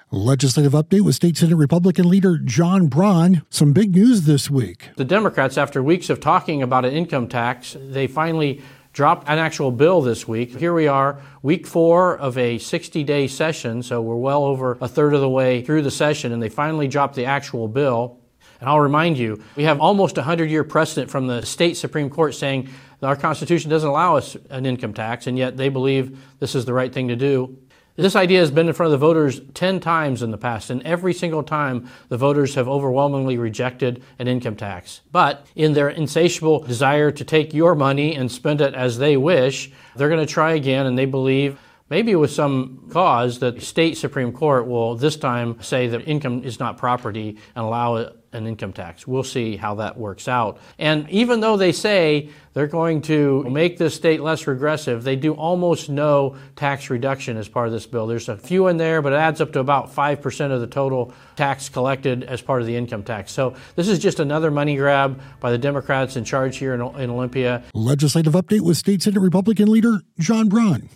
Legislative update with State Senate Republican leader John Braun. Some big news this week. The Democrats, after weeks of talking about an income tax, they finally dropped an actual bill this week. Here we are, week 4 of a 60-day session, so we're well over a third of the way through the session, and they finally dropped the actual bill. And I'll remind you, we have almost a 100-year precedent from the state Supreme Court saying that our Constitution doesn't allow us an income tax, and yet they believe this is the right thing to do. This idea has been in front of the voters 10 times in the past, and every single time the voters have overwhelmingly rejected an income tax. But in their insatiable desire to take your money and spend it as they wish, they're going to try again, and they believe, maybe with some cause, that the state Supreme Court will this time say that income is not property and allow an income tax. We'll see how that works out. And even though they say they're going to make this state less regressive, they do almost no tax reduction as part of this bill. There's a few in there, but it adds up to about 5% of the total tax collected as part of the income tax. So this is just another money grab by the Democrats in charge here in Olympia. Legislative update with State Senate Republican leader John Braun.